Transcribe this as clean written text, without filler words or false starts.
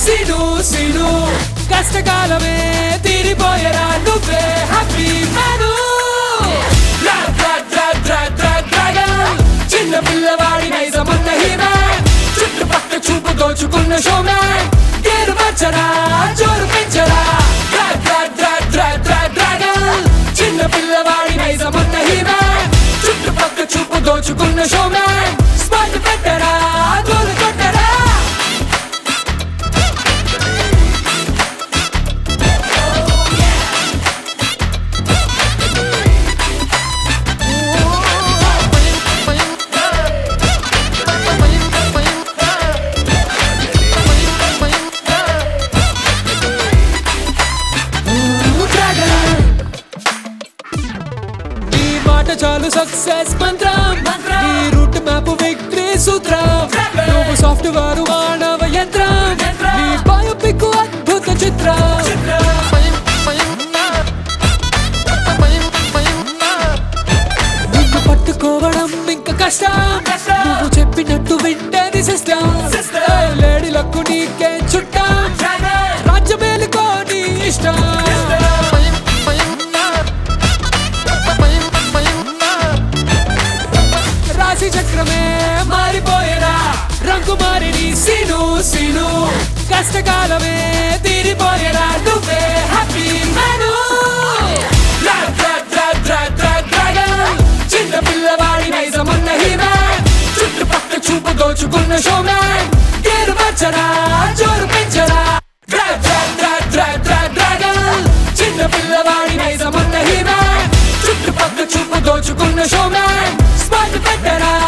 scene scene కష్టకాలమే తీరిపోయేరా నువ్వే happy man చిన్న పిల్లవాడి నైజమన్న హీమ్యాన్ చుట్టుపక్క చూపు దోచుకున్న షోమ్యాన్ గేరు వచ్చరా జోరు పెంచరా చిన్న పిల్లవాడి నైజమన్న హీమ్యాన్ చుట్టుపక్క చూపు దోచుకున్న షోమ్యాన్ స్పాట్ పెట్టరా గోలు కొట్టరా చాలు సక్సెస్ మంత్రం ఈ రూట్ మ్యాప్ విక్టరీ సూత్రం నువ్వు సాఫ్ట్వేర్ మానవ యంత్రం నీ బయోపిక్ అద్భుత చిత్రం నిన్ను పట్టుకోవడం ఇంకా కష్టం నువ్వు చెప్పినట్టు వింటేది సిస్టమ్ లేడీలకు నీకే చుట్టం రాజ్యమేలుకో నీ ఇష్టం చక్రమే మారిపోయేరా రంగు మారిని సీను సీను కష్టకాలమే తీరిపోయేరా నువ్వే హ్యాపీ మ్యాను చిన్న పిల్లవాడి నైజమన్న హీమ్యాన్ చుట్టుపక్క చూపు దోచుకున్న షోమ్యాన్ గేరు వచ్చరా జోరు పెంచరా చిన్న పిల్లవాడి నైజమన్న హీమ్యాన్ చుట్టుపక్క చూపు దోచుకున్న షోమ్యాన్ స్పాట్ పెట్టరా